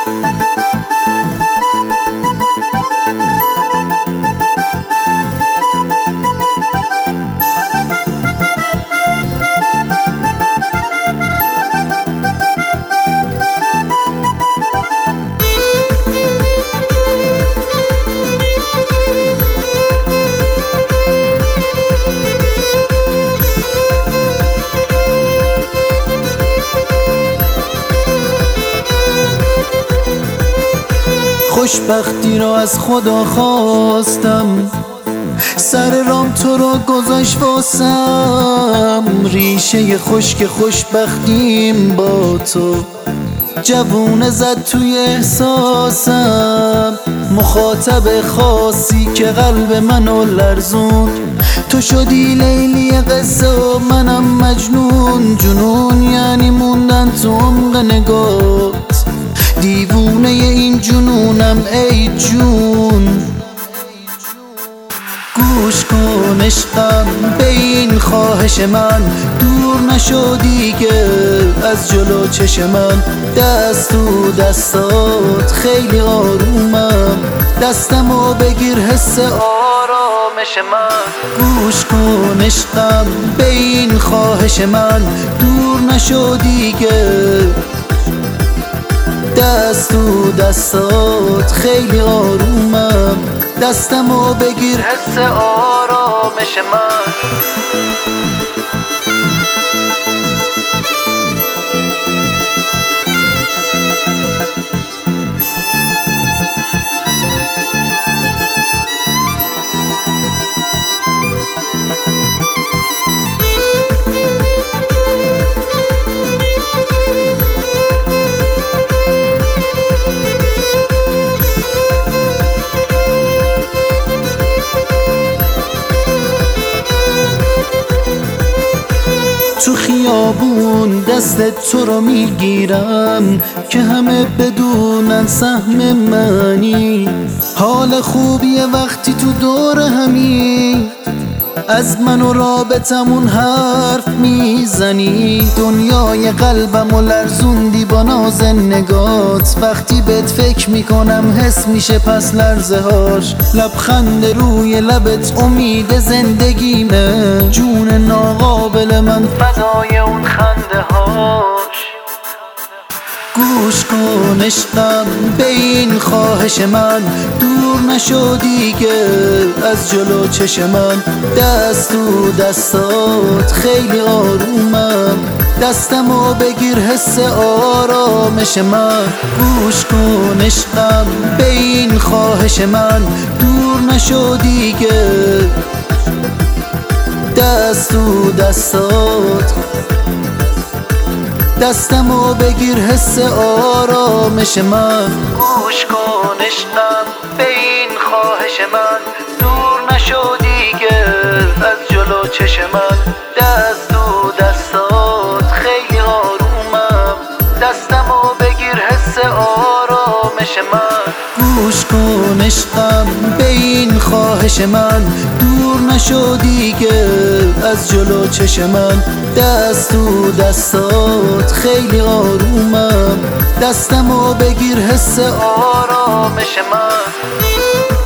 خوشبختی را از خدا خواستم، سر رام تو را گذاشت واسم. ریشه خشک خوشبختیم با تو، جوونه زد توی احساسم. مخاطب خاصی که قلب منو لرزون، تو شدی لیلی قصه و منم مجنون. جنون یعنی موندن تو عمق نگات، دیوونه این جنونم ای جون. گوش کن عشقم به این خواهش من، دور نشو دیگه از جلو چش من. دست تو دستات خیلی آرومم، دستمو بگیر حس آرامش من. گوش کن عشقم به این خواهش من، دور نشو دیگه. دست تو دستات خیلی آرومم، دستمو بگیر حس آرامش من. تو خیابون دست تو رو میگیرم که همه بدونن سهم منی. حال خوبیه وقتی تو دور همی، از من و رابطمون حرف میزنی. دنیای قلبم و لرزوندی با ناز نگات، وقتی بهت فکر میکنم حس میشه پس لرزه هاش. لبخند روی لبت امید زندگیمه، جون ناقابل من فدای اون خنده هاش. گوش کن عشقم به این خواهش من، دور نشو دیگه از جلو چش من. دست تو دستات خیلی آرومم، دستمو بگیر حس آرامش من. گوش کن عشقم به این خواهش من، دور نشو دیگه. دست تو دستات دستمو بگیر حس آرامش من. گوش کن عشقم به این خواهش من، دور نشو دیگه از جلو چش من. دست تو دستات خیلی آرومم، دستمو بگیر حس آرامش من. گوش کن عشقم به این خواهش من، دور نشو دیگه از جلو چش من. دست تو دستات خیلی آرومم، دستمو بگیر حس آرامش من.